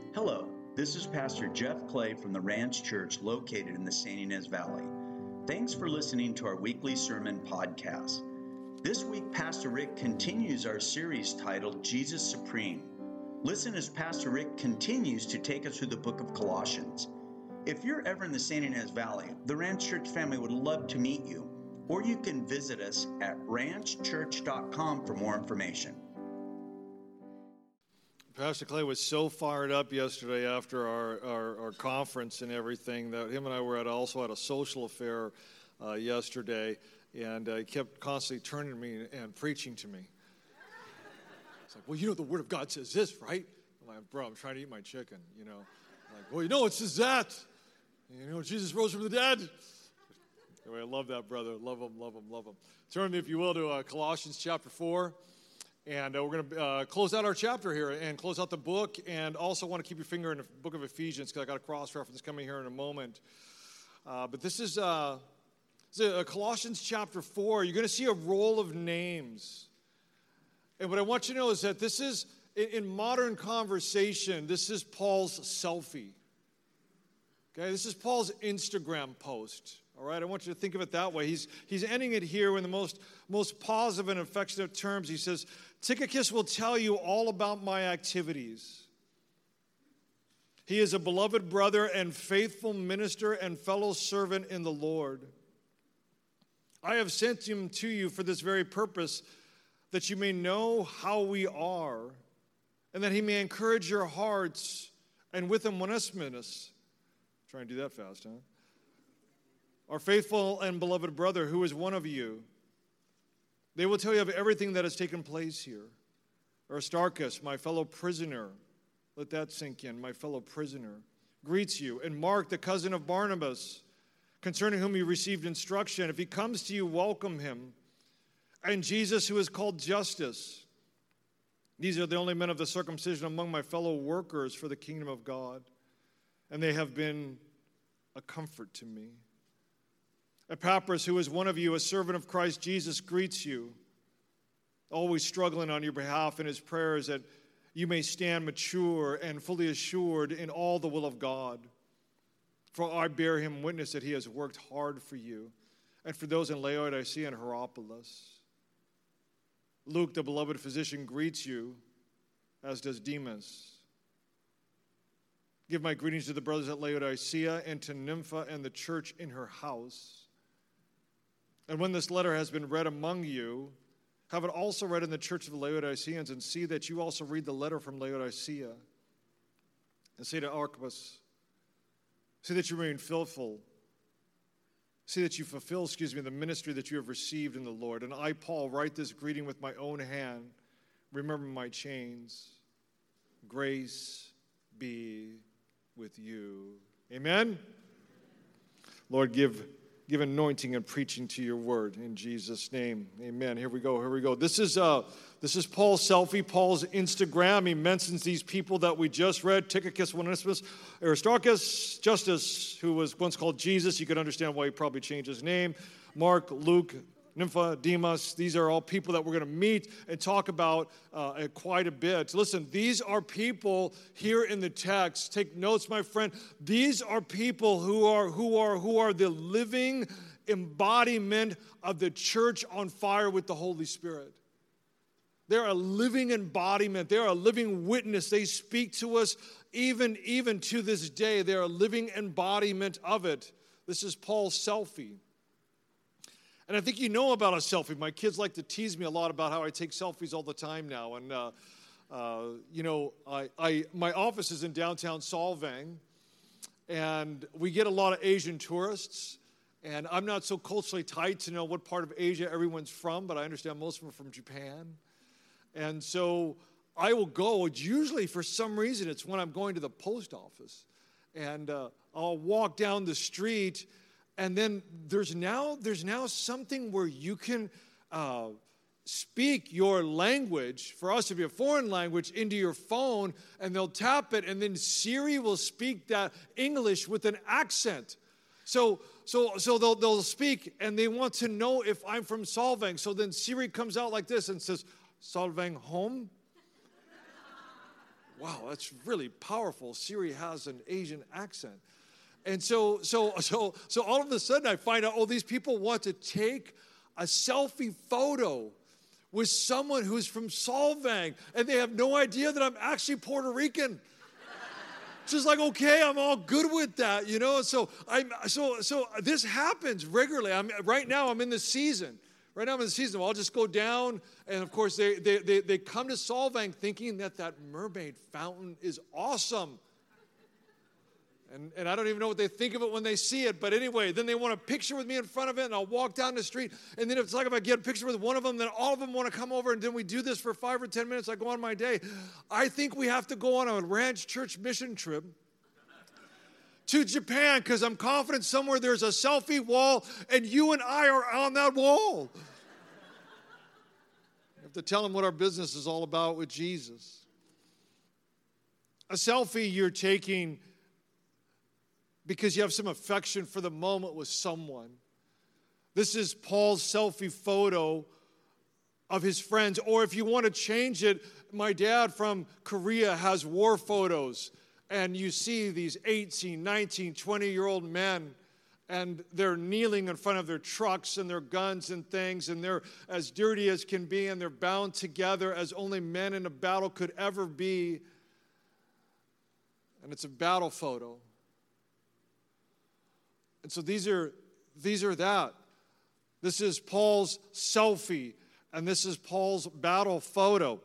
Hello, this is Pastor Jeff Clay from the Ranch Church located in the San Ynez Valley. Thanks for listening to our weekly sermon podcast. This week, Pastor Rick continues our series titled Jesus Supreme. Listen as Pastor Rick continues to take us through the book of Colossians. If you're ever in the San Ynez Valley, the Ranch Church family would love to meet you, or you can visit us at ranchchurch.com for more information. Pastor Clay was so fired up yesterday after our conference and everything that him and I were also at a social affair yesterday, and he kept constantly turning to me and preaching to me. It's like, well, you know, the Word of God says this, right? I'm like, bro, I'm trying to eat my chicken, you know. I'm like, well, you know, it says that. You know, Jesus rose from the dead. Anyway, I love that brother. Love him, love him, love him. Turn with me, if you will, to Colossians chapter 4. And we're going to close out our chapter here and close out the book, and also want to keep your finger in the book of Ephesians because I got a cross-reference coming here in a moment. But this is Colossians chapter 4. You're going to see a roll of names. And what I want you to know is that this is, in modern conversation, this is Paul's selfie. Okay, this is Paul's Instagram post. All right, I want you to think of it that way. He's ending it here in the most positive and affectionate terms. He says, Tychicus will tell you all about my activities. He is a beloved brother and faithful minister and fellow servant in the Lord. I have sent him to you for this very purpose, that you may know how we are, and that he may encourage your hearts, and with him Onesimus. Try and do that fast, huh? Our faithful and beloved brother, who is one of you. They will tell you of everything that has taken place here. Aristarchus, my fellow prisoner, let that sink in, my fellow prisoner, greets you. And Mark, the cousin of Barnabas, concerning whom you received instruction. If he comes to you, welcome him. And Jesus, who is called Justus. These are the only men of the circumcision among my fellow workers for the kingdom of God. And they have been a comfort to me. Epaphras, who is one of you, a servant of Christ Jesus, greets you, always struggling on your behalf in his prayers that you may stand mature and fully assured in all the will of God. For I bear him witness that he has worked hard for you and for those in Laodicea and Hierapolis. Luke, the beloved physician, greets you, as does Demas. Give my greetings to the brothers at Laodicea and to Nympha and the church in her house. And when this letter has been read among you, have it also read in the church of the Laodiceans, and see that you also read the letter from Laodicea. And say to Archippus, see that you remain faithful. See that you fulfill, the ministry that you have received in the Lord. And I, Paul, write this greeting with my own hand. Remember my chains. Grace be with you. Amen? Lord, give anointing and preaching to your word in Jesus' name. Amen. Here we go. This is Paul's selfie, Paul's Instagram. He mentions these people that we just read: Tychicus, Onesimus, Aristarchus, Justus, who was once called Jesus. You can understand why he probably changed his name. Mark, Luke, Nympha, Demas. These are all people that we're going to meet and talk about quite a bit. Listen, these are people here in the text. Take notes, my friend. These are people who are the living embodiment of the church on fire with the Holy Spirit. They're a living embodiment. They're a living witness. They speak to us even to this day. They're a living embodiment of it. This is Paul's selfie. And I think you know about a selfie. My kids like to tease me a lot about how I take selfies all the time now. And, my office is in downtown Solvang, and we get a lot of Asian tourists. And I'm not so culturally tight to know what part of Asia everyone's from, but I understand most of them are from Japan. And so I will go, usually for some reason, it's when I'm going to the post office. And I'll walk down the street. And then there's now something where you can speak your language, for us to be a foreign language, into your phone, and they'll tap it, and then Siri will speak that English with an accent. So they'll speak, and they want to know if I'm from Solvang. So then Siri comes out like this and says, Solvang home? wow, that's really powerful. Siri has an Asian accent. And so all of a sudden I find out, these people want to take a selfie photo with someone who's from Solvang, and they have no idea that I'm actually Puerto Rican. Just like, okay, I'm all good with that, you know. So this happens regularly. Right now I'm in the season. I'll just go down, and of course they come to Solvang thinking that mermaid fountain is awesome. And I don't even know what they think of it when they see it. But anyway, then they want a picture with me in front of it, and I'll walk down the street. And then if I get a picture with one of them, then all of them want to come over, and then we do this for 5 or 10 minutes. I go on my day. I think we have to go on a Ranch Church mission trip to Japan, because I'm confident somewhere there's a selfie wall, and you and I are on that wall. I have to tell them what our business is all about with Jesus. A selfie you're taking because you have some affection for the moment with someone. This is Paul's selfie photo of his friends. Or if you want to change it, my dad from Korea has war photos. And you see these 18, 19, 20-year-old men, and they're kneeling in front of their trucks and their guns and things, and they're as dirty as can be, and they're bound together as only men in a battle could ever be. And it's a battle photo. And so these are that. This is Paul's selfie, and this is Paul's battle photo.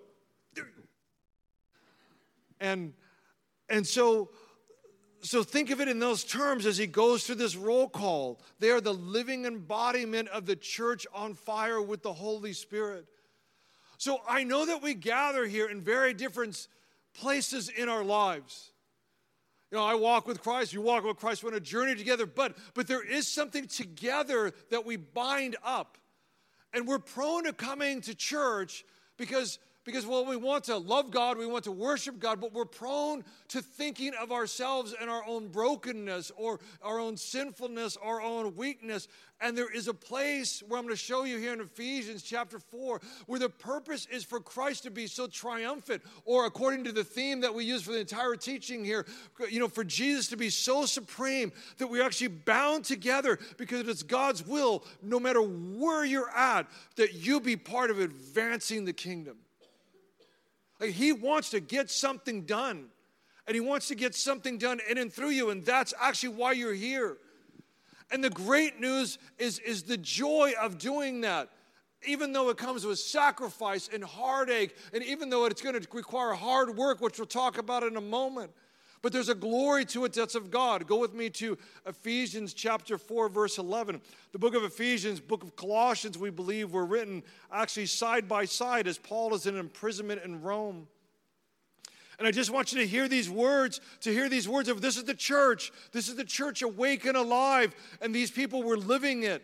And so think of it in those terms as he goes through this roll call. They are the living embodiment of the church on fire with the Holy Spirit. So I know that we gather here in very different places in our lives. You know, I walk with Christ, you walk with Christ, we're on a journey together, but there is something together that we bind up. And we're prone to coming to church because we want to love God, we want to worship God, but we're prone to thinking of ourselves and our own brokenness or our own sinfulness, our own weakness. And there is a place where I'm going to show you here in Ephesians chapter 4 where the purpose is for Christ to be so triumphant, or according to the theme that we use for the entire teaching here, you know, for Jesus to be so supreme that we're actually bound together because it's God's will, no matter where you're at, that you be part of advancing the kingdom. Like, he wants to get something done. And he wants to get something done in and through you. And that's actually why you're here. And the great news is the joy of doing that. Even though it comes with sacrifice and heartache, and even though it's going to require hard work, which we'll talk about in a moment. But there's a glory to it that's of God. Go with me to Ephesians chapter 4, verse 11. The book of Ephesians, book of Colossians, we believe, were written actually side by side as Paul is in imprisonment in Rome. And I just want you to hear these words of this is the church awake and alive, and these people were living it.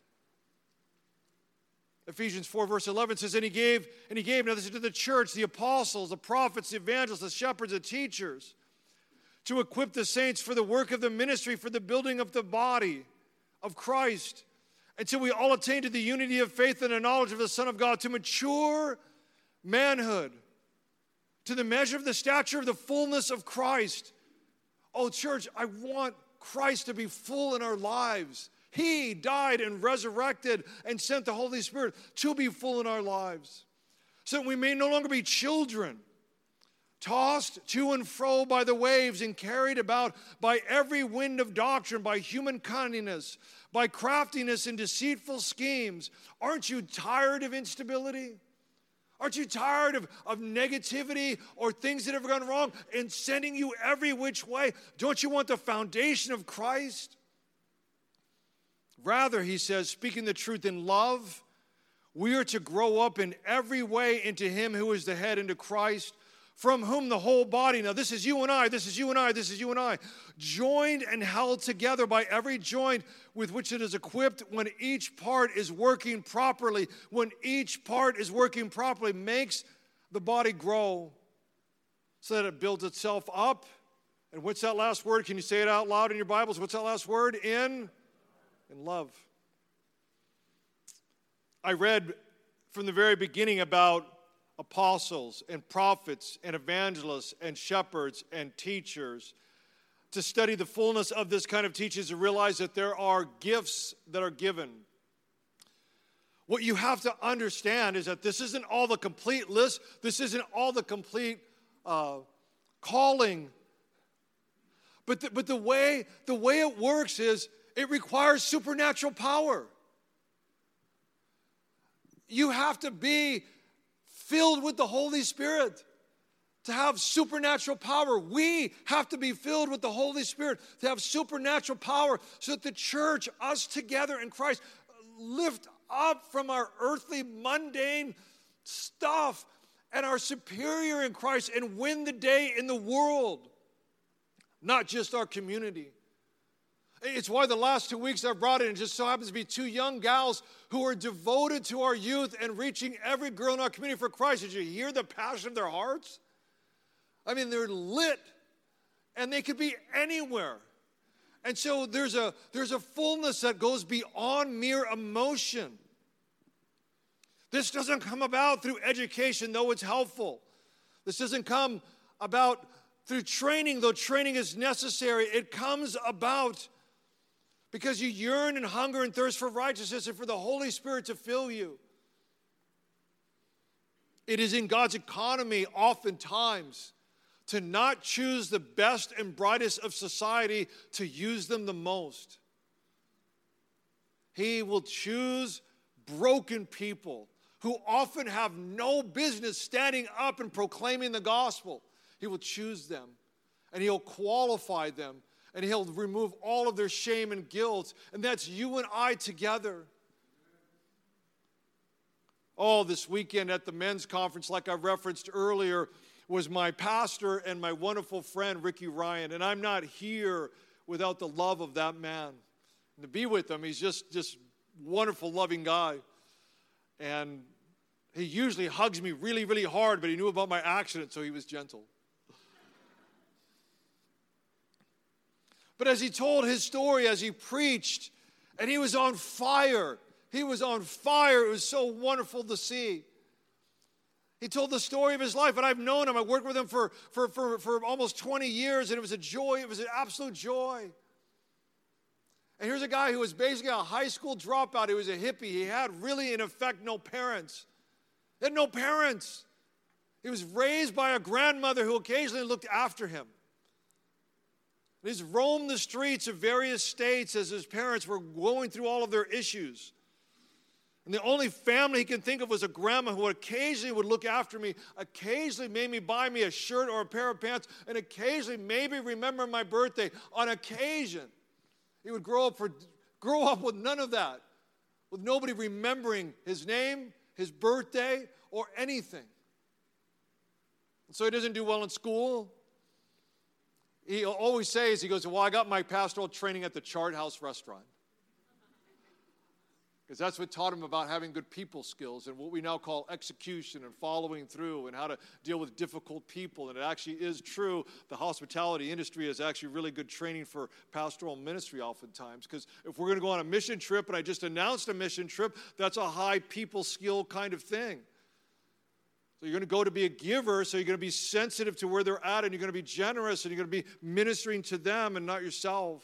Ephesians 4, verse 11 says, and he gave, now this is to the church, the apostles, the prophets, the evangelists, the shepherds, the teachers, to equip the saints for the work of the ministry, for the building of the body of Christ, until we all attain to the unity of faith and the knowledge of the Son of God, to mature manhood, to the measure of the stature of the fullness of Christ. Oh, church, I want Christ to be full in our lives. He died and resurrected and sent the Holy Spirit to be full in our lives, so that we may no longer be children, tossed to and fro by the waves and carried about by every wind of doctrine, by human cunningness, by craftiness and deceitful schemes. Aren't you tired of instability? Aren't you tired of negativity or things that have gone wrong and sending you every which way? Don't you want the foundation of Christ? Rather, he says, speaking the truth in love, we are to grow up in every way into him who is the head, into Christ, from whom the whole body, now this is you and I, joined and held together by every joint with which it is equipped, when each part is working properly, makes the body grow so that it builds itself up. And what's that last word? Can you say it out loud in your Bibles? What's that last word? In love. I read from the very beginning about apostles and prophets and evangelists and shepherds and teachers. To study the fullness of this kind of teaching is to realize that there are gifts that are given. What you have to understand is that this isn't all the complete list. This isn't all the complete calling. But the way it works is it requires supernatural power. You have to be filled with the Holy Spirit to have supernatural power. We have to be filled with the Holy Spirit to have supernatural power so that the church, us together in Christ, lift up from our earthly, mundane stuff and are superior in Christ and win the day in the world, not just our community. It's why the last 2 weeks I've brought in, it just so happens to be two young gals who are devoted to our youth and reaching every girl in our community for Christ. Did you hear the passion of their hearts? I mean, they're lit, and they could be anywhere. And so there's a fullness that goes beyond mere emotion. This doesn't come about through education, though it's helpful. This doesn't come about through training, though training is necessary. It comes about because you yearn and hunger and thirst for righteousness and for the Holy Spirit to fill you. It is in God's economy oftentimes to not choose the best and brightest of society to use them the most. He will choose broken people who often have no business standing up and proclaiming the gospel. He will choose them, and He'll qualify them, and He'll remove all of their shame and guilt, and that's you and I together. Oh, this weekend at the men's conference, like I referenced earlier, was my pastor and my wonderful friend, Ricky Ryan, and I'm not here without the love of that man. And to be with him, he's just wonderful, loving guy, and he usually hugs me really, really hard, but he knew about my accident, so he was gentle. But as he told his story, as he preached, and he was on fire. He was on fire. It was so wonderful to see. He told the story of his life, and I've known him. I worked with him for almost 20 years, and it was a joy. It was an absolute joy. And here's a guy who was basically a high school dropout. He was a hippie. He had really, in effect, no parents. He had no parents. He was raised by a grandmother who occasionally looked after him. He's roamed the streets of various states as his parents were going through all of their issues. And the only family he can think of was a grandma who occasionally would look after me, occasionally made me buy me a shirt or a pair of pants, and occasionally maybe remember my birthday on occasion. He would grow up with none of that, with nobody remembering his name, his birthday, or anything. And so he doesn't do well in school. He always says, he goes, well, I got my pastoral training at the Chart House restaurant. Because that's what taught him about having good people skills and what we now call execution and following through and how to deal with difficult people. And it actually is true. The hospitality industry is actually really good training for pastoral ministry oftentimes. Because if we're going to go on a mission trip, and I just announced a mission trip, that's a high people skill kind of thing. So you're going to go to be a giver, so you're going to be sensitive to where they're at, and you're going to be generous, and you're going to be ministering to them and not yourself.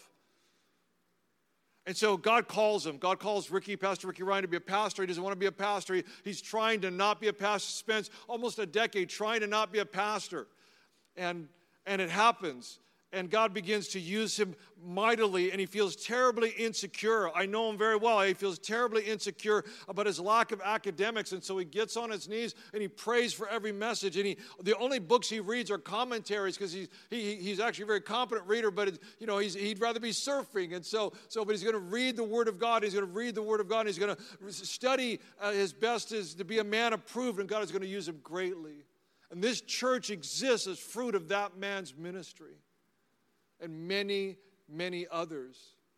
And so God calls him. God calls Pastor Ricky Ryan, to be a pastor. He doesn't want to be a pastor. He's trying to not be a pastor. Spends almost a decade trying to not be a pastor. And it happens. And God begins to use him mightily, and he feels terribly insecure. I know him very well. He feels terribly insecure about his lack of academics, and so he gets on his knees and he prays for every message. And the only books he reads are commentaries, because he's actually a very competent reader, but he'd rather be surfing. And but he's going to read the Word of God. He's going to read the Word of God. And he's going to study his best as to be a man approved, and God is going to use him greatly. And this church exists as fruit of that man's ministry. And many, many others.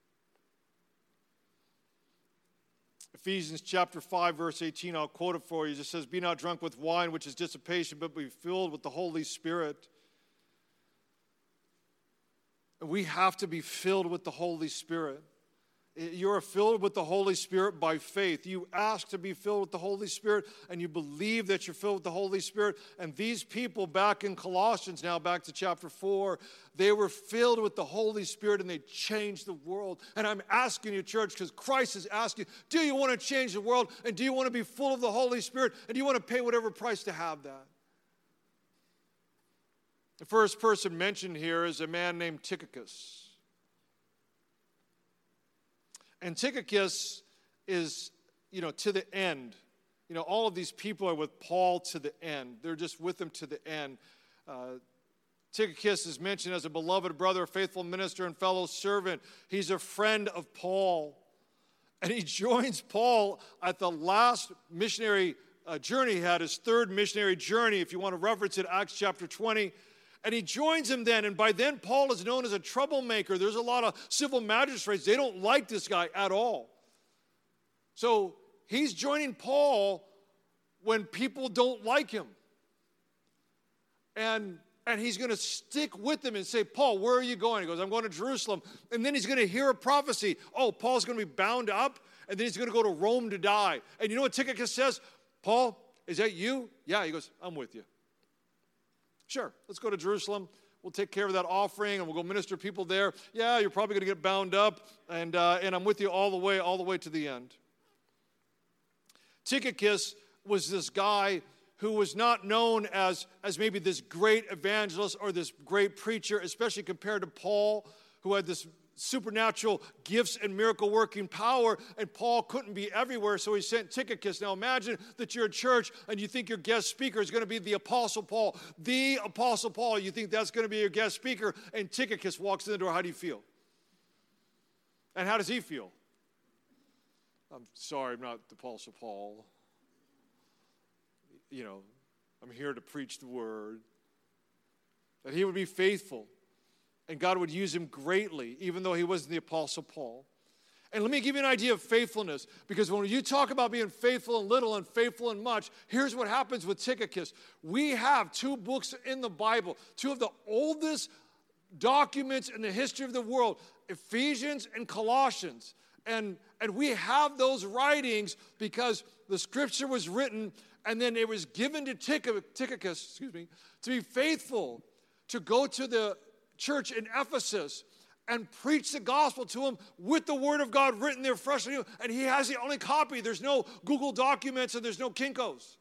Ephesians chapter 5, verse 18, I'll quote it for you. It just says, be not drunk with wine, which is dissipation, but be filled with the Holy Spirit. And we have to be filled with the Holy Spirit. You're filled with the Holy Spirit by faith. You ask to be filled with the Holy Spirit, and you believe that you're filled with the Holy Spirit. And these people back in Colossians, now back to chapter 4, they were filled with the Holy Spirit, and they changed the world. And I'm asking you, church, because Christ is asking, do you want to change the world? And do you want to be full of the Holy Spirit? And do you want to pay whatever price to have that? The first person mentioned here is a man named Tychicus. And Tychicus is, to the end. All of these people are with Paul to the end. They're just with him to the end. Tychicus is mentioned as a beloved brother, a faithful minister, and fellow servant. He's a friend of Paul. And he joins Paul at the last missionary journey he had, his third missionary journey, if you want to reference it, Acts chapter 20. And he joins him then, and by then Paul is known as a troublemaker. There's a lot of civil magistrates. They don't like this guy at all. So he's joining Paul when people don't like him. And he's going to stick with him and say, Paul, where are you going? He goes, I'm going to Jerusalem. And then he's going to hear a prophecy. Oh, Paul's going to be bound up, and then he's going to go to Rome to die. And you know what Tychicus says? Paul, is that you? Yeah, he goes, I'm with you. Sure, let's go to Jerusalem. We'll take care of that offering, and we'll go minister to people there. Yeah, you're probably going to get bound up, and I'm with you all the way to the end. Tychicus was this guy who was not known as maybe this great evangelist or this great preacher, especially compared to Paul, who had this supernatural gifts and miracle working power, and Paul couldn't be everywhere, so he sent Tychicus. Now imagine that you're at church and you think your guest speaker is going to be the Apostle Paul. The Apostle Paul, you think that's going to be your guest speaker, and Tychicus walks in the door. How do you feel? And how does he feel? I'm sorry, I'm not the Apostle Paul. I'm here to preach the word. That he would be faithful. And God would use him greatly, even though he wasn't the Apostle Paul. And let me give you an idea of faithfulness, because when you talk about being faithful in little and faithful in much, here's what happens with Tychicus. We have two books in the Bible, two of the oldest documents in the history of the world, Ephesians and Colossians. And we have those writings because the scripture was written, and then it was given to Tychicus, to be faithful, to go to the church in Ephesus and preach the gospel to him with the word of God written there freshly. And he has the only copy. There's no Google Documents and there's no Kinko's.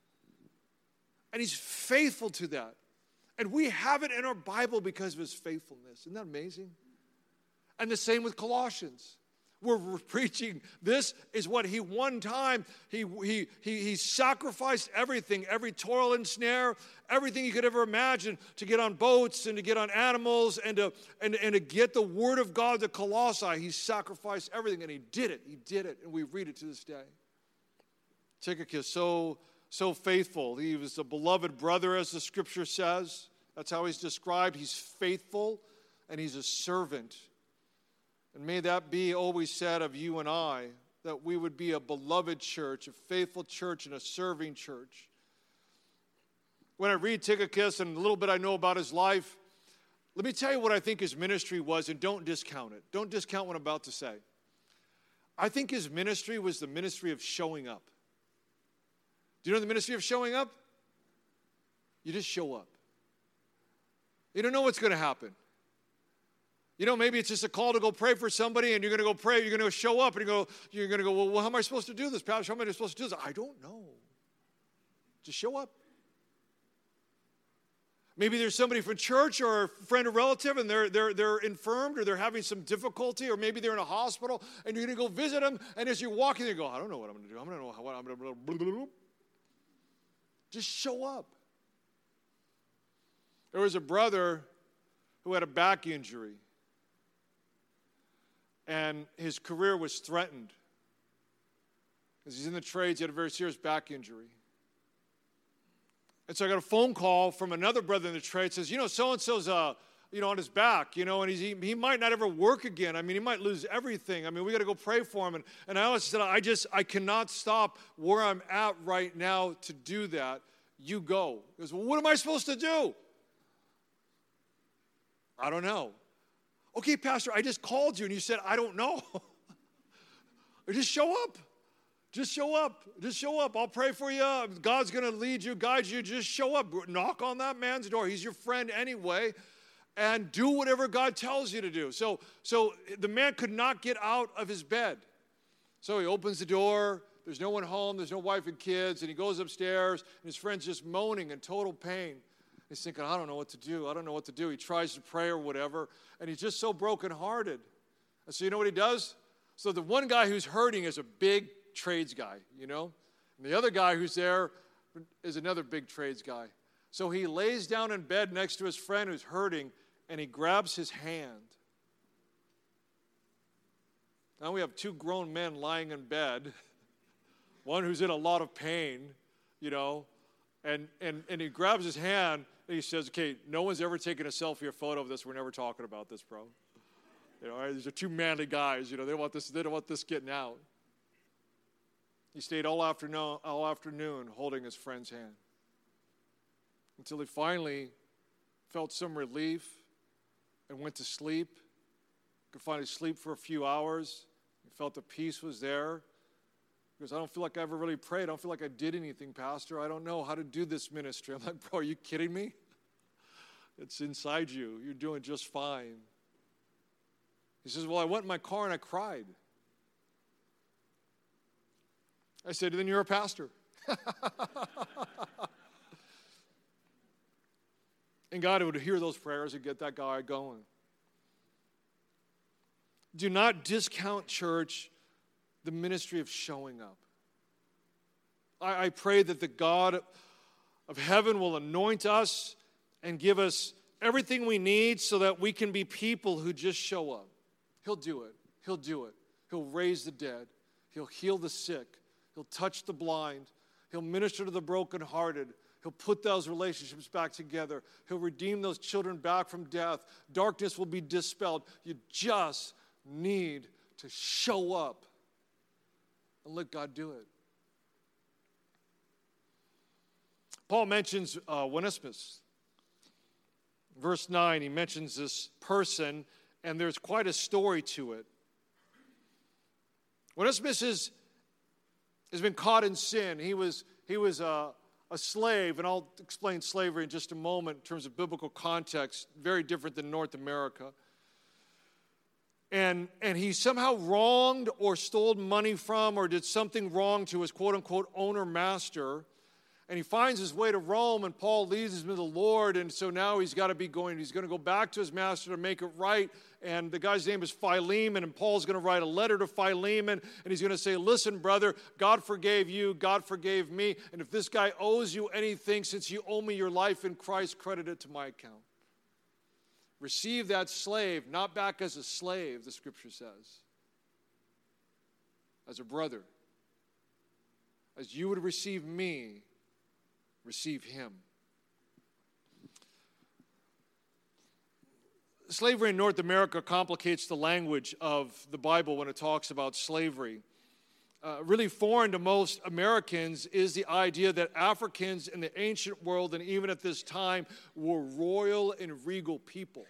And he's faithful to that. And we have it in our Bible because of his faithfulness. Isn't that amazing? And the same with Colossians. We're preaching, this is what he one time, he sacrificed everything, every toil and snare, everything you could ever imagine to get on boats and to get on animals and to get the word of God to Colossae. He sacrificed everything, and he did it, and we read it to this day. Tychicus, so faithful. He was a beloved brother, as the scripture says. That's how he's described. He's faithful, and he's a servant. And may that be always said of you and I, that we would be a beloved church, a faithful church, and a serving church. When I read Tychicus and a little bit I know about his life, let me tell you what I think his ministry was, and don't discount it. Don't discount what I'm about to say. I think his ministry was the ministry of showing up. Do you know the ministry of showing up? You just show up. You don't know what's going to happen. Maybe it's just a call to go pray for somebody, and you're going to go pray, you're going to show up, and you're going to go, well, how am I supposed to do this, Pastor? How am I supposed to do this? I don't know. Just show up. Maybe there's somebody from church or a friend or relative, and they're infirmed, or they're having some difficulty, or maybe they're in a hospital, and you're going to go visit them, and as you're walking, you go, I don't know what I'm going to do. I don't know what I'm going to do. Just show up. There was a brother who had a back injury. And his career was threatened. Because he's in the trades, he had a very serious back injury. And so I got a phone call from another brother in the trade. Says, so-and-so's, on his back, and he might not ever work again. I mean, he might lose everything. I mean, we got to go pray for him. And I always said, I cannot stop where I'm at right now to do that. You go. He goes, well, what am I supposed to do? I don't know. Okay, Pastor, I just called you and you said, I don't know. Or just show up. Just show up. Just show up. I'll pray for you. God's going to lead you, guide you. Just show up. Knock on that man's door. He's your friend anyway. And do whatever God tells you to do. So the man could not get out of his bed. So he opens the door. There's no one home. There's no wife and kids. And he goes upstairs. And his friend's just moaning in total pain. He's thinking, I don't know what to do. I don't know what to do. He tries to pray or whatever. And he's just so brokenhearted. And so you know what he does? So the one guy who's hurting is a big trades guy, you know? And the other guy who's there is another big trades guy. So he lays down in bed next to his friend who's hurting, and he grabs his hand. Now we have two grown men lying in bed, one who's in a lot of pain, you know, and he grabs his hand, and he says, okay, no one's ever taken a selfie or photo of this. We're never talking about this, bro. You know, these are two manly guys. You know, they don't want this getting out. He stayed all afternoon holding his friend's hand until he finally felt some relief and went to sleep. Could finally sleep for a few hours. He felt the peace was there. He goes, I don't feel like I ever really prayed. I don't feel like I did anything, Pastor. I don't know how to do this ministry. I'm like, bro, are you kidding me? It's inside you. You're doing just fine. He says, well, I went in my car and I cried. I said, then you're a pastor. And God would hear those prayers and get that guy going. Do not discount, church, the ministry of showing up. I pray that the God of heaven will anoint us and give us everything we need so that we can be people who just show up. He'll do it. He'll do it. He'll raise the dead. He'll heal the sick. He'll touch the blind. He'll minister to the brokenhearted. He'll put those relationships back together. He'll redeem those children back from death. Darkness will be dispelled. You just need to show up and let God do it. Paul mentions Onesimus. Verse 9, he mentions this person, and there's quite a story to it. Onesimus has been caught in sin. He was a slave, and I'll explain slavery in just a moment in terms of biblical context, very different than North America. And he somehow wronged or stole money from or did something wrong to his quote-unquote owner-master. And he finds his way to Rome, and Paul leads him to the Lord, and so now he's going to go back to his master to make it right, and the guy's name is Philemon, and Paul's going to write a letter to Philemon, and he's going to say, listen, brother, God forgave you, God forgave me, and if this guy owes you anything, since you owe me your life in Christ, credit it to my account. Receive that slave, not back as a slave, the scripture says, as a brother. As you would receive me, receive him. Slavery in North America complicates the language of the Bible when it talks about slavery. Really foreign to most Americans is the idea that Africans in the ancient world and even at this time were royal and regal people.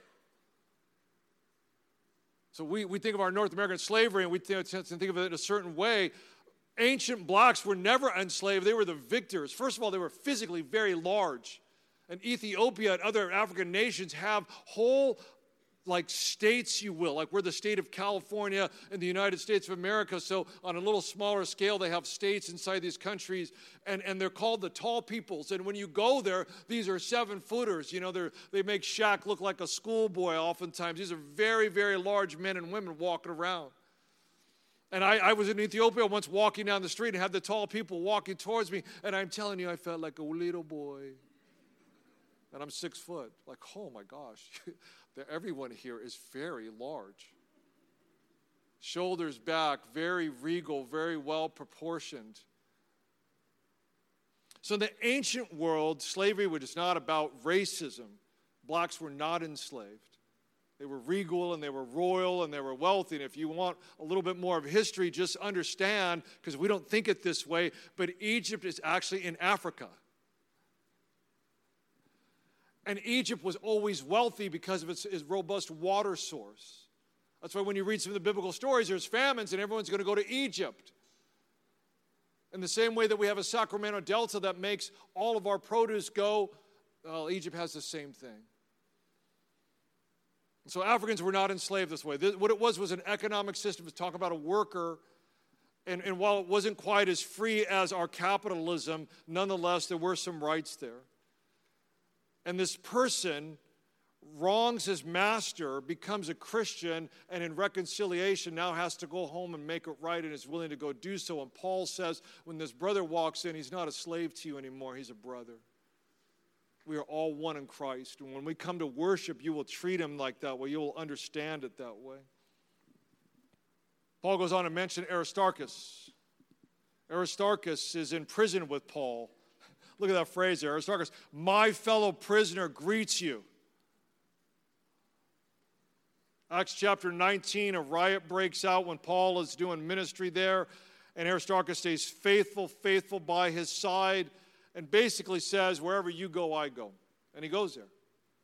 So we think of our North American slavery and we tend to think of it in a certain way. Ancient blacks were never enslaved. They were the victors. First of all, they were physically very large. And Ethiopia and other African nations have whole states, you will, like we're the state of California in the United States of America. So on a little smaller scale, they have states inside these countries, and they're called the tall peoples. And when you go there, these are 7-footers. You know, they make Shaq look like a schoolboy oftentimes. These are very, very large men and women walking around. And I was in Ethiopia once walking down the street and had the tall people walking towards me, and I'm telling you, I felt like a little boy. And I'm 6 foot. Like, oh my gosh. Everyone here is very large. Shoulders back, very regal, very well proportioned. So in the ancient world, slavery was not about racism. Blacks were not enslaved. They were regal and they were royal and they were wealthy. And if you want a little bit more of history, just understand, because we don't think it this way, but Egypt is actually in Africa. And Egypt was always wealthy because of its robust water source. That's why when you read some of the biblical stories, there's famines and everyone's going to go to Egypt. In the same way that we have a Sacramento Delta that makes all of our produce go, well, Egypt has the same thing. So Africans were not enslaved this way. What it was an economic system to talk about a worker. And while it wasn't quite as free as our capitalism, nonetheless, there were some rights there. And this person wrongs his master, becomes a Christian, and in reconciliation now has to go home and make it right and is willing to go do so. And Paul says when this brother walks in, he's not a slave to you anymore, he's a brother. We are all one in Christ. And when we come to worship, you will treat him like that way. You will understand it that way. Paul goes on to mention Aristarchus. Aristarchus is in prison with Paul. Look at that phrase there. Aristarchus, my fellow prisoner greets you. Acts chapter 19, a riot breaks out when Paul is doing ministry there, and Aristarchus stays faithful by his side, and basically says, wherever you go, I go. And he goes there.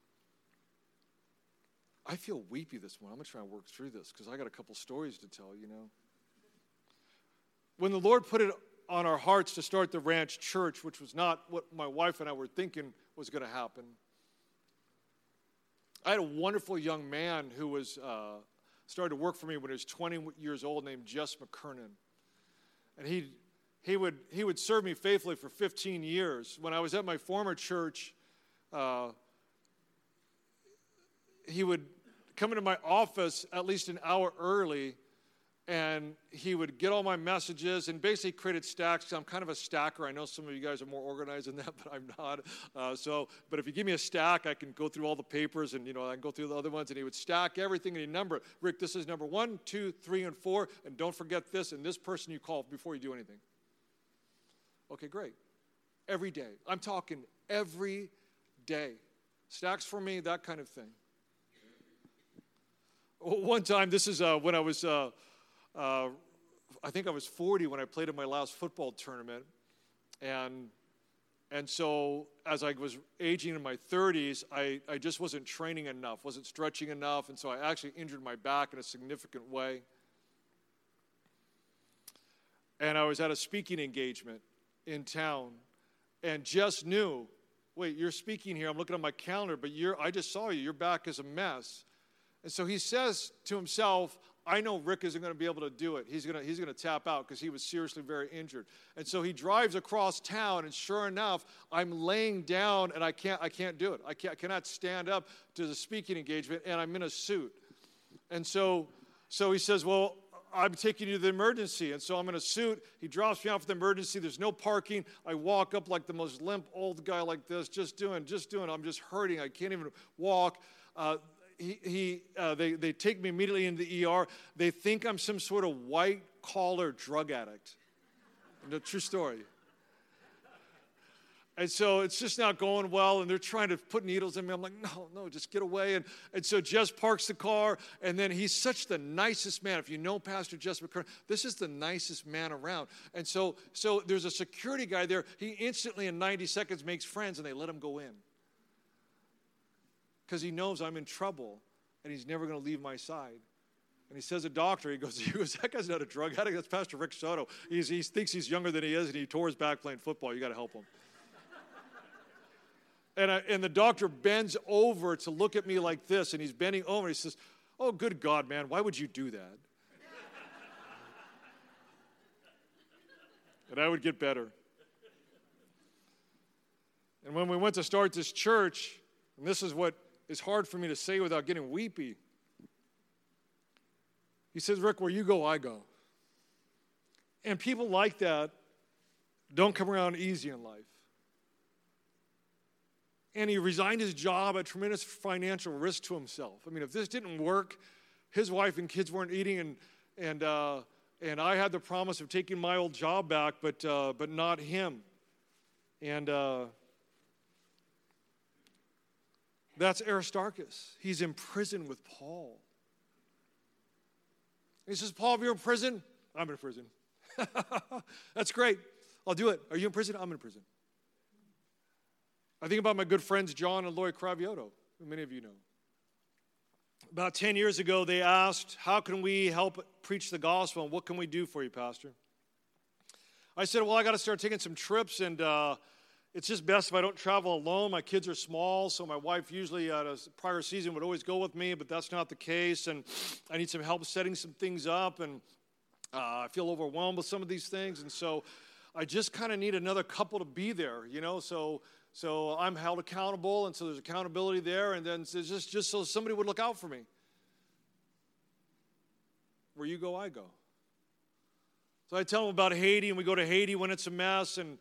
I feel weepy this morning. I'm going to try and work through this because I got a couple stories to tell, you know. When the Lord put it on our hearts to start the Ranch Church, which was not what my wife and I were thinking was going to happen, I had a wonderful young man who was started to work for me when he was 20 years old named Jess McKernan. And he would serve me faithfully for 15 years. When I was at my former church, he would come into my office at least an hour early, and he would get all my messages and basically created stacks. I'm kind of a stacker. I know some of you guys are more organized than that, but I'm not. But if you give me a stack, I can go through all the papers, and I can go through the other ones, and he would stack everything, and he'd number it. Rick, this is number 1, 2, 3, and 4, and don't forget this, and this person you call before you do anything. Okay, great. Every day. I'm talking every day. Stacks for me, that kind of thing. One time, this is when I was, I think I was 40 when I played in my last football tournament. And so as I was aging in my 30s, I just wasn't training enough, wasn't stretching enough, and so I actually injured my back in a significant way. And I was at a speaking engagement in town, and just knew, wait, you're speaking here, I'm looking at my calendar, but I just saw you, your back is a mess. And so he says to himself, I know Rick isn't going to be able to do it. He's going to tap out because he was seriously very injured. And so he drives across town, and sure enough, I'm laying down, and I can't do it. I cannot stand up to the speaking engagement, and I'm in a suit. And so he says, well, I'm taking you to the emergency. And so I'm in a suit. He drops me off at the emergency. There's no parking. I walk up like the most limp old guy like this, just doing. I'm just hurting. I can't even walk. They take me immediately into the ER. They think I'm some sort of white-collar drug addict. No, true story. And so it's just not going well, and they're trying to put needles in me. I'm like, no, just get away. And so Jess parks the car, and then he's such the nicest man. If you know Pastor Jess McKernan, this is the nicest man around. And so there's a security guy there. He instantly, in 90 seconds, makes friends, and they let him go in. Because he knows I'm in trouble, and he's never going to leave my side. And he says, a doctor, he goes, that guy's not a drug addict. That's Pastor Rick Soto. He thinks he's younger than he is, and he tore his back playing football. You got to help him. And the doctor bends over to look at me like this, and he's bending over, and he says, oh, good God, man, why would you do that? And I would get better. And when we went to start this church, and this is what is hard for me to say without getting weepy, he says, Rick, where you go, I go. And people like that don't come around easy in life. And he resigned his job at tremendous financial risk to himself. I mean, if this didn't work, his wife and kids weren't eating, and I had the promise of taking my old job back, but not him. And that's Aristarchus. He's in prison with Paul. He says, Paul, if you're in prison, I'm in prison. That's great. I'll do it. Are you in prison? I'm in prison. I think about my good friends John and Lori Cravioto, who many of you know. About 10 years ago, they asked, how can we help preach the gospel, and what can we do for you, Pastor? I said, well, I got to start taking some trips, and it's just best if I don't travel alone. My kids are small, so my wife usually at a prior season would always go with me, but that's not the case, and I need some help setting some things up, and I feel overwhelmed with some of these things, and so I just kind of need another couple to be there, so I'm held accountable, and so there's accountability there, and then it's just so somebody would look out for me. Where you go, I go. So I tell them about Haiti, and we go to Haiti when it's a mess, and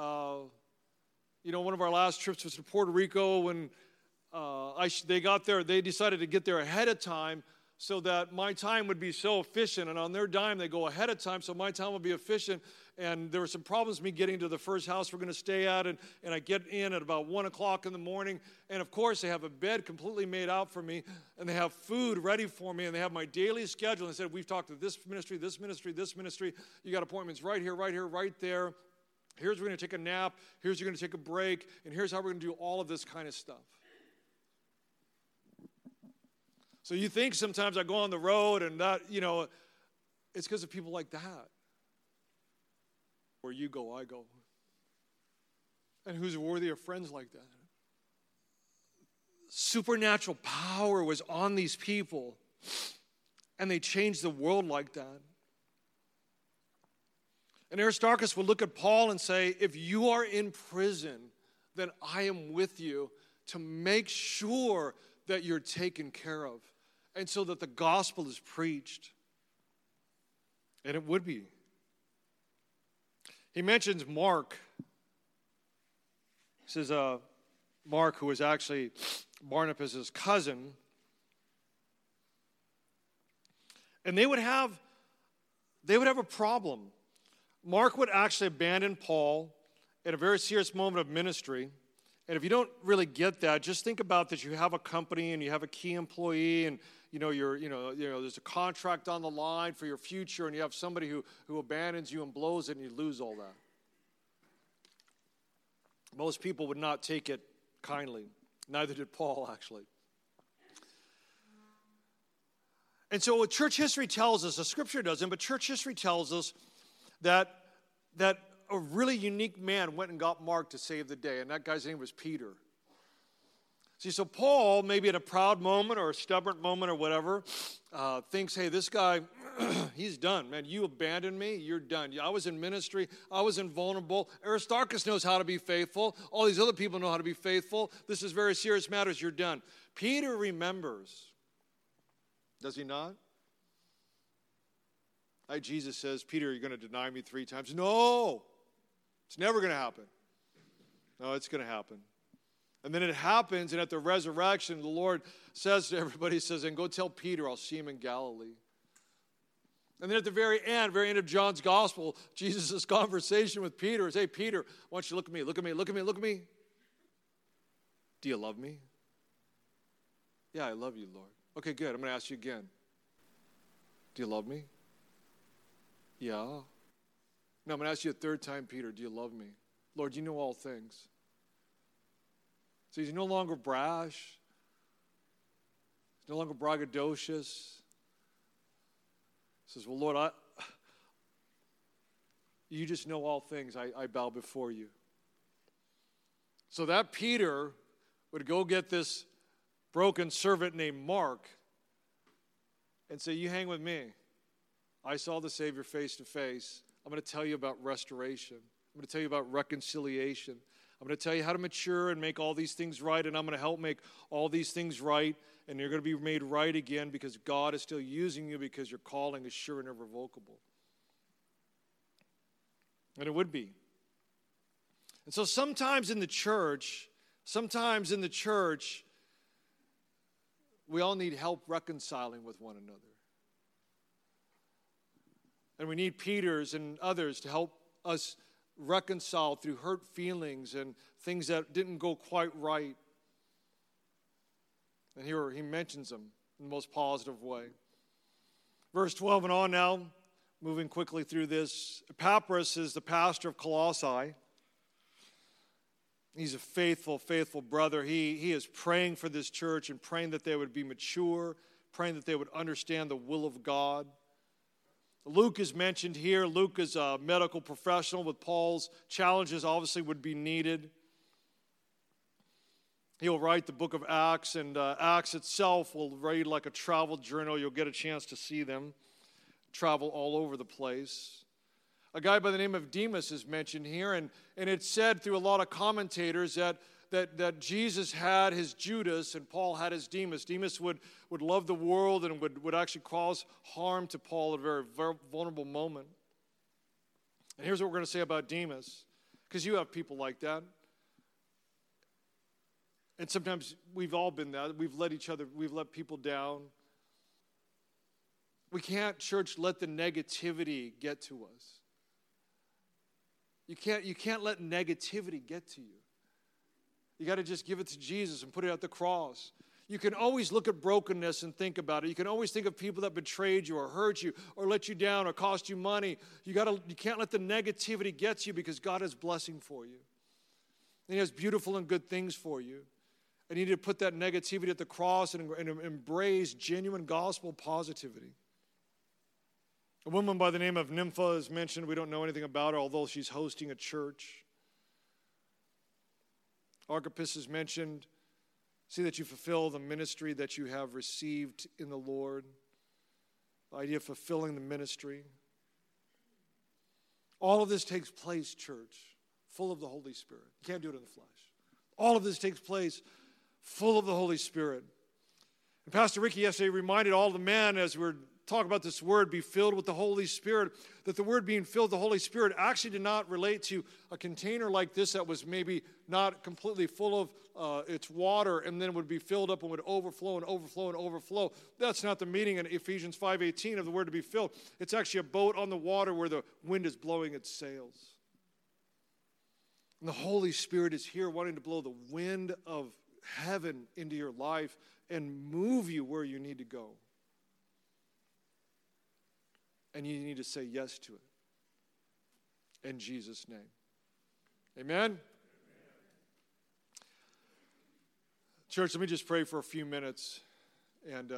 one of our last trips was to Puerto Rico. When they got there, they decided to get there ahead of time so that my time would be so efficient, and on their dime, they go ahead of time, so my time would be efficient. And there were some problems with me getting to the first house we're going to stay at, and I get in at about 1 o'clock in the morning, and of course they have a bed completely made out for me, and they have food ready for me, and they have my daily schedule, and they said, we've talked to this ministry, this ministry, this ministry, you got appointments right here, right there, here's we're going to take a nap, here's you're going to take a break, and here's how we're going to do all of this kind of stuff. So you think sometimes I go on the road, and that, it's because of people like that. Where you go, I go. And who's worthy of friends like that? Supernatural power was on these people, and they changed the world like that. And Aristarchus would look at Paul and say, if you are in prison, then I am with you to make sure that you're taken care of, and so that the gospel is preached. And it would be. He mentions Mark. He says Mark, who was actually Barnabas' cousin. And they would have a problem. Mark would actually abandon Paul at a very serious moment of ministry. And if you don't really get that, just think about that you have a company and you have a key employee, and there's a contract on the line for your future, and you have somebody who abandons you and blows it, and you lose all that. Most people would not take it kindly. Neither did Paul, actually. And so what church history tells us, the scripture doesn't, but church history tells us that a really unique man went and got Mark to save the day, and that guy's name was Peter. See, so Paul, maybe at a proud moment or a stubborn moment or whatever, thinks, hey, this guy, he's done. Man, you abandoned me, you're done. I was in ministry, I was invulnerable. Aristarchus knows how to be faithful. All these other people know how to be faithful. This is very serious matters, you're done. Peter remembers. Does he not? Like Jesus says, Peter, you're going to deny me 3 times. No, it's never going to happen. No, it's going to happen. And then it happens, and at the resurrection, the Lord says to everybody, he says, and go tell Peter, I'll see him in Galilee. And then at the very end of John's gospel, Jesus' conversation with Peter is, hey, Peter, why don't you look at me, look at me, look at me, look at me. Do you love me? Yeah, I love you, Lord. Okay, good. I'm going to ask you again. Do you love me? Yeah. No, I'm going to ask you a 3rd time, Peter, do you love me? Lord, you know all things. So he's no longer brash. He's no longer braggadocious. He says, well, Lord, you just know all things. I bow before you. So that Peter would go get this broken servant named Mark and say, you hang with me. I saw the Savior face to face. I'm going to tell you about restoration. I'm going to tell you about reconciliation. I'm going to tell you how to mature and make all these things right, and I'm going to help make all these things right, and you're going to be made right again because God is still using you because your calling is sure and irrevocable. And it would be. And so sometimes in the church, we all need help reconciling with one another. And we need Peters and others to help us reconcile through hurt feelings and things that didn't go quite right. And here he mentions them in the most positive way. Verse 12 and on now, moving quickly through this. Epaphras is the pastor of Colossae. He's a faithful, faithful brother. He is praying for this church and praying that they would be mature, praying that they would understand the will of God. Luke is mentioned here. Luke is a medical professional with Paul's challenges obviously would be needed. He'll write the book of Acts, and Acts itself will read like a travel journal. You'll get a chance to see them travel all over the place. A guy by the name of Demas is mentioned here, and it's said through a lot of commentators that Jesus had his Judas and Paul had his Demas. Demas would love the world and would actually cause harm to Paul at a very, very vulnerable moment. And here's what we're going to say about Demas, because you have people like that. And sometimes we've all been that. We've let people down. We can't, church, let the negativity get to us. You can't let negativity get to you. You got to just give it to Jesus and put it at the cross. You can always look at brokenness and think about it. You can always think of people that betrayed you or hurt you or let you down or cost you money. You can't let the negativity get to you, because God has blessing for you. And He has beautiful and good things for you. And you need to put that negativity at the cross and embrace genuine gospel positivity. A woman by the name of Nympha is mentioned. We don't know anything about her, although she's hosting a church. Archippus is mentioned. See that you fulfill the ministry that you have received in the Lord. The idea of fulfilling the ministry. All of this takes place, church, full of the Holy Spirit. You can't do it in the flesh. All of this takes place full of the Holy Spirit. And Pastor Ricky yesterday reminded all the men, as we were talking about this word, be filled with the Holy Spirit, that the word being filled with the Holy Spirit actually did not relate to a container like this that was maybe not completely full of its water and then would be filled up and would overflow and overflow and overflow. That's not the meaning in Ephesians 5:18 of the word to be filled. It's actually a boat on the water where the wind is blowing its sails. And the Holy Spirit is here wanting to blow the wind of heaven into your life and move you where you need to go. And you need to say yes to it. In Jesus' name. Amen? Church, let me just pray for a few minutes. And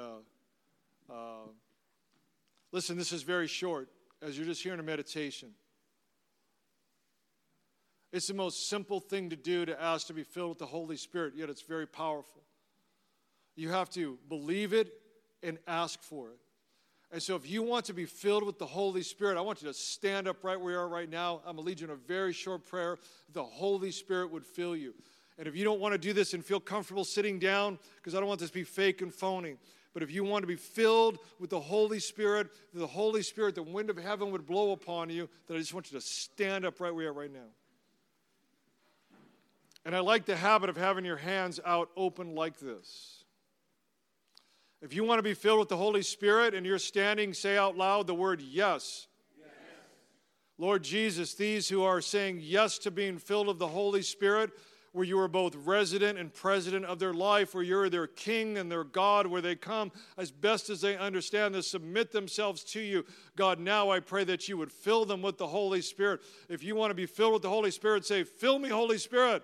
listen, this is very short, as you're just hearing a meditation. It's the most simple thing to do, to ask to be filled with the Holy Spirit, yet it's very powerful. You have to believe it and ask for it. And so if you want to be filled with the Holy Spirit, I want you to stand up right where you are right now. I'm going to lead you in a very short prayer. The Holy Spirit would fill you. And if you don't want to do this and feel comfortable sitting down, because I don't want this to be fake and phony, but if you want to be filled with the Holy Spirit, the wind of heaven would blow upon you, then I just want you to stand up right where you are right now. And I like the habit of having your hands out open like this. If you want to be filled with the Holy Spirit and you're standing, say out loud the word yes. Yes. Lord Jesus, these who are saying yes to being filled with the Holy Spirit, where you are both resident and president of their life, where you're their king and their God, where they come as best as they understand to submit themselves to you. God, now I pray that you would fill them with the Holy Spirit. If you want to be filled with the Holy Spirit, say, fill me, Holy Spirit.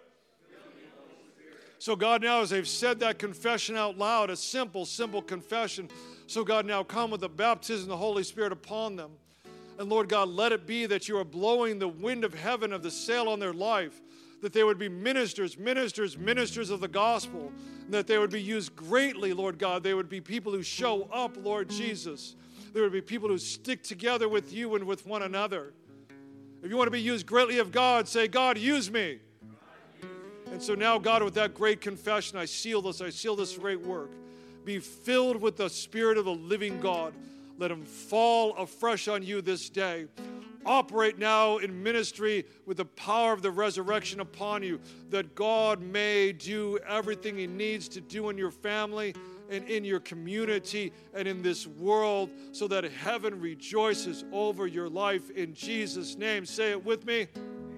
So God, now as they've said that confession out loud, a simple, simple confession, so God, now come with the baptism of the Holy Spirit upon them. And Lord God, let it be that you are blowing the wind of heaven of the sail on their life, that they would be ministers of the gospel, and that they would be used greatly, Lord God. They would be people who show up, Lord Jesus. There would be people who stick together with you and with one another. If you want to be used greatly of God, say, God, use me. And so now, God, with that great confession, I seal this great work. Be filled with the Spirit of the living God. Let him fall afresh on you this day. Operate now in ministry with the power of the resurrection upon you, that God may do everything he needs to do in your family and in your community and in this world, so that heaven rejoices over your life in Jesus' name. Say it with me.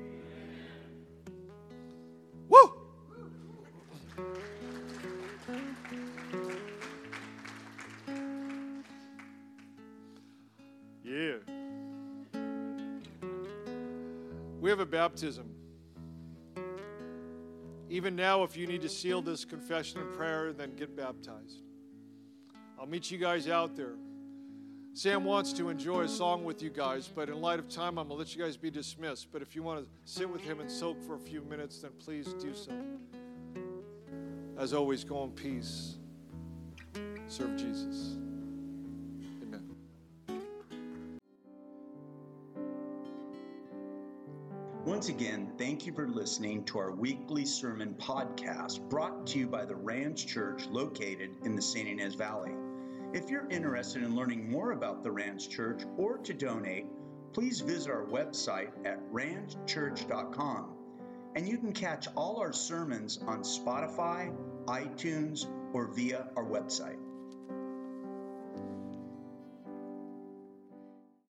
Woo! Yeah. We have a baptism. Even now, if you need to seal this confession and prayer, then get baptized. I'll meet you guys out there. Sam wants to enjoy a song with you guys, but in light of time, I'm going to let you guys be dismissed. But if you want to sit with him and soak for a few minutes, then please do so. As always, go in peace. Serve Jesus. Amen. Once again, thank you for listening to our weekly sermon podcast brought to you by the Ranch Church located in the St. Ynez Valley. If you're interested in learning more about the Ranch Church or to donate, please visit our website at ranchchurch.com. And you can catch all our sermons on Spotify, iTunes, or via our website.